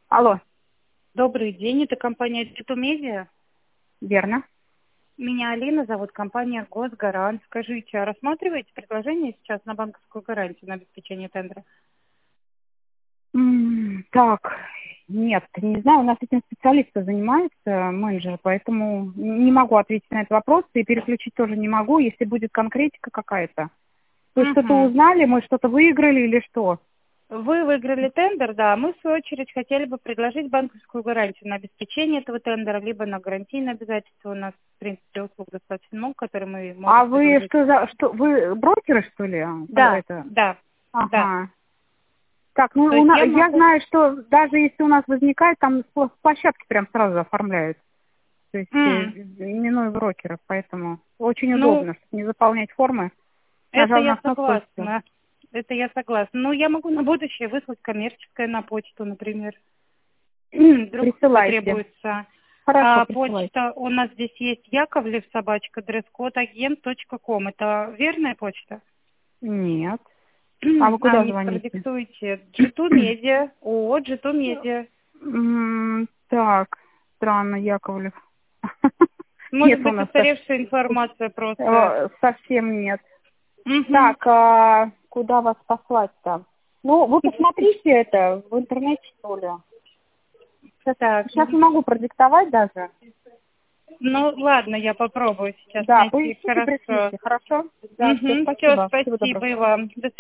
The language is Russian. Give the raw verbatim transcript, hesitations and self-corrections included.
Алло, Добрый день, это компания Титу Медиа. верно. Меня Алина зовут, компания Госгарант. Скажите, а рассматриваете предложение сейчас на банковскую гарантию на обеспечение тендера? М, Так, нет, не знаю, у нас этим специалисты занимаются, менеджеры, поэтому не могу ответить на этот вопрос и переключить тоже не могу, если будет конкретика какая-то. Вы что-то Угу. узнали, мы что-то выиграли или что? Вы выиграли тендер, да. Мы, в свою очередь, хотели бы предложить банковскую гарантию на обеспечение этого тендера, либо на гарантийные обязательства. У нас, в принципе, услуг достаточно много, которые мы А можем вы предложить. что за, что, вы брокеры, что ли? Да, Это? да, да. Ага. Так, ну То у есть нас, я я могу... знаю, что даже если у нас возникает, там с с площадки прям сразу оформляют. То есть э, М, именной брокеров, поэтому очень Ну, удобно, чтобы не заполнять формы. это Нажал я на кнопку и все. согласна. Это я согласна. Но я могу на будущее выслать коммерческое на почту, например. Вдруг Присылайте. потребуется. Хорошо, А, присылайте. почта у нас здесь есть Яковлев, собачка, дресс-код, агент точка ком. Это верная почта? Нет. А вы А куда не звоните? продиктуйте. джи ту Media. ООО джи ту Media. М, Так, странно, Яковлев. Может Нет у быть, нас так, устаревшая информация просто. э, совсем нет. Угу. Так, а куда вас послать-то? Ну, вы посмотрите это в интернете, что ли. Сейчас, Так. сейчас не могу продиктовать даже. Ну, ладно, я попробую сейчас Да, найти. поищите, Хорошо. пришлите, хорошо? Да, все, Угу. Все, спасибо. Всего спасибо доброго. и вам. До